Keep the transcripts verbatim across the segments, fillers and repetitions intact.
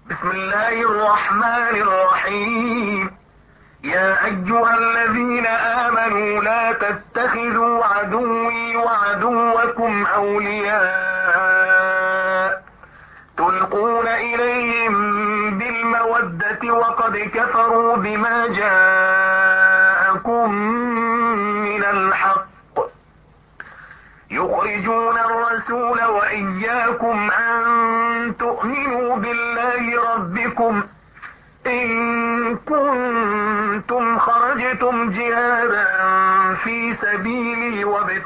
بسم الله الرحمن الرحيم. يا أيها الذين آمنوا لا تتخذوا عدوي وعدوكم أولياء تلقون إليهم بالمودة وقد كفروا بما جاءكم من الحق يخرجون الرسول وإياكم أن تؤمنوا بالله ربكم إن كنتم خرجتم جهادا في سبيلي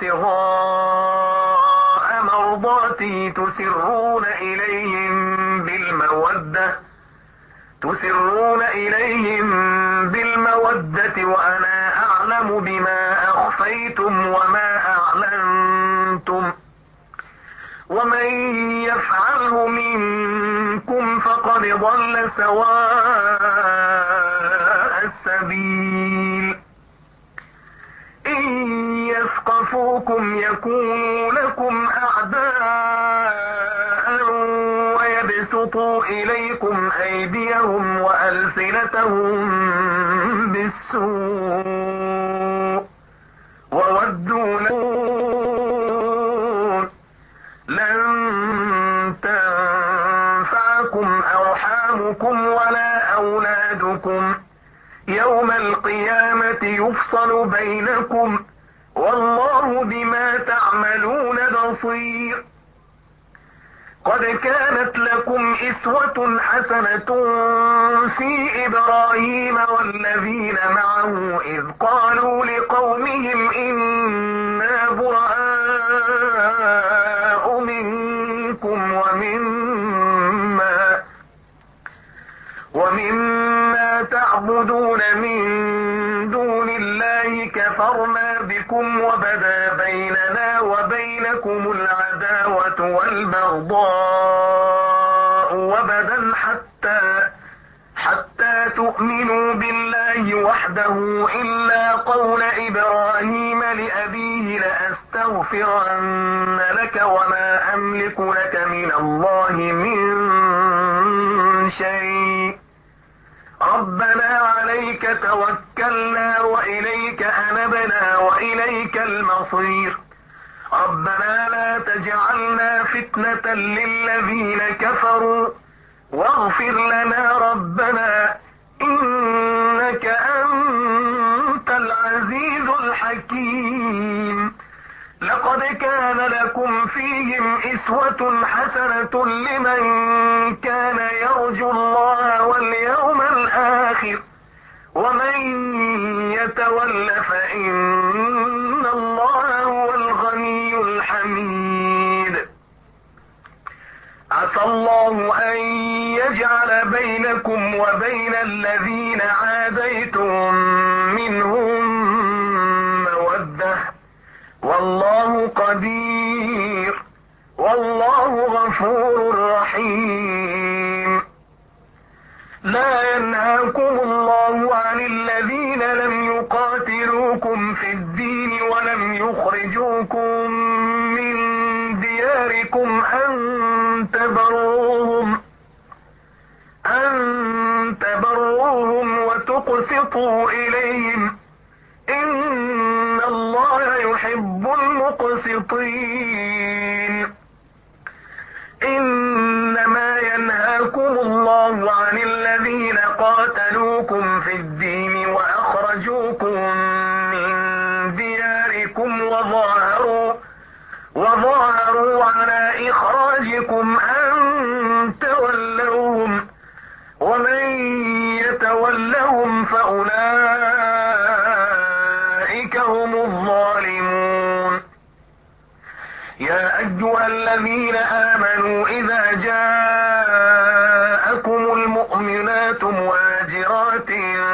وابتغاء مرضاتي تسرون إليهم بالمودة تسرون إليهم بالمودة وأنا أعلم بما أخفيتم وما أعلنتم ومن يفعله منكم فقد ضل سواء السبيل. إن يثقفوكم يكونوا لكم أعداء ويبسطوا إليكم أيديهم وألسنتهم بالسوء وودوا لن تنفعكم أرحامكم ولا أولادكم يوم القيامة يفصل بينكم والله بما تعملون بصير. قد كانت لكم إسوة حسنة في إبراهيم والذين معه إذ قالوا لقومهم إنا براء منكم ومما ومما تعبدون من دون الله كفرنا بكم وبدا بيننا وبينكم العداوة والبغضاء وبدا حتى حتى تؤمنوا بالله وحده إلا قول إبراهيم لأبيه لأستغفرن لك وما أملك لك من الله من شيء ربنا عليك توكلنا وإليك أنبنا وإليك المصير ربنا لا تجعلنا فتنة للذين كفروا واغفر لنا ربنا إنك أنت العزيز الحكيم. لقد كان لكم فيهم إسوة حسنة لمن كان يرجو الله واليوم الآخر ومن يتول فإن الله هو الغني الحميد. عسى الله أن يجعل بينكم وبين الذين عاديتم منهم مودة والله قدير والله غفور رحيم. لا ينهاكم الله عن الذين لم يقاتلوكم في الدين ولم يخرجوكم من دياركم أن تبروهم أن تبروهم وتقسطوا إليهم إن الله يحب المقسطين. إنما ينهاكم الله عن الذين قاتلوكم في الدين وأخرجوكم من دياركم وظاهروا وظاهروا على إخراجكم أن تولوهم ومن يتولهم فأولئك هم الظالمون. يا أيها الذين آمنوا إذا جاءكم المؤمنات مهاجرات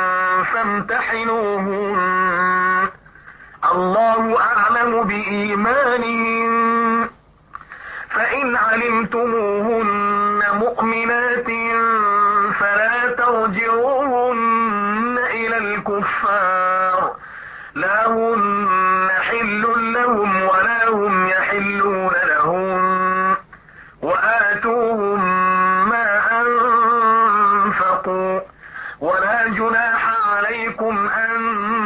فامتحنوهن الله أعلم بإيمانهن فإن علمتموهن مؤمنات فلا ترجعوهن إلى الكفار لا هن حل لهم ولا هم يحلون لهم وآتوهم ما جناح عليكم أن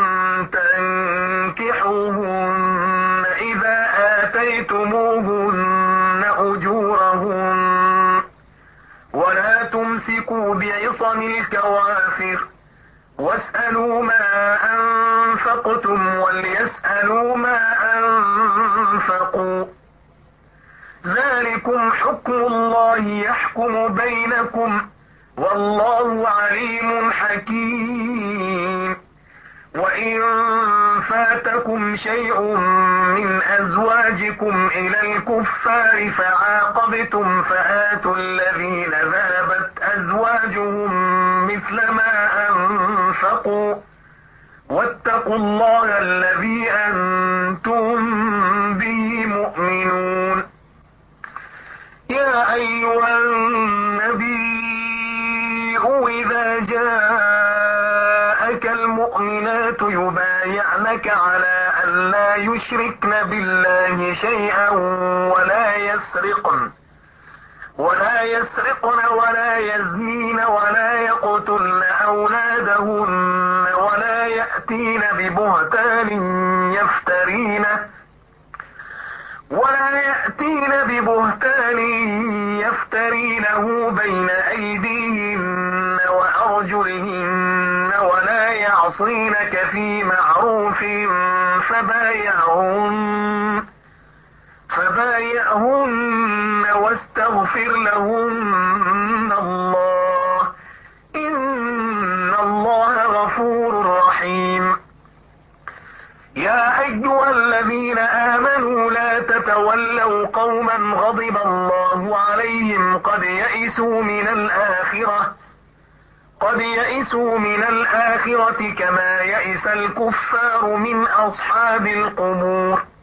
تنكحوهن إذا آتيتموهن أجورهن ولا تمسكوا بعصم الكوافر واسألوا ما أنفقتم وليسألوا ما أنفقوا ذلكم حكم الله يحكم بينكم والله عليم حكيم. وإن فاتكم شيء من أزواجكم إلى الكفار فعاقبتم فآتوا الذين ذهبت أزواجهم مثل ما أنفقوا واتقوا الله الذي أنتم به مؤمنون. يا أيها النبي إذا جاءك المؤمنات يبايعنك على أن لا يشركن بالله شيئا ولا يسرقن ولا يسرقن ولا يزنين ولا يقتلن أولادهن ولا يأتين ببهتان يفترينه ولا يأتين ببهتان يفترينه بين أيديهن وأرجلهن ولا يعصينك في معروف فبايعهن فبايعهن واستغفر لهن الله إن الله غفور رحيم. يا أيها الذين آمنوا لا تتولوا قوما غضب الله عليهم قد يئسوا من الآخرة قد يئسوا من الآخرة كما يئس الكفار من أصحاب القبور.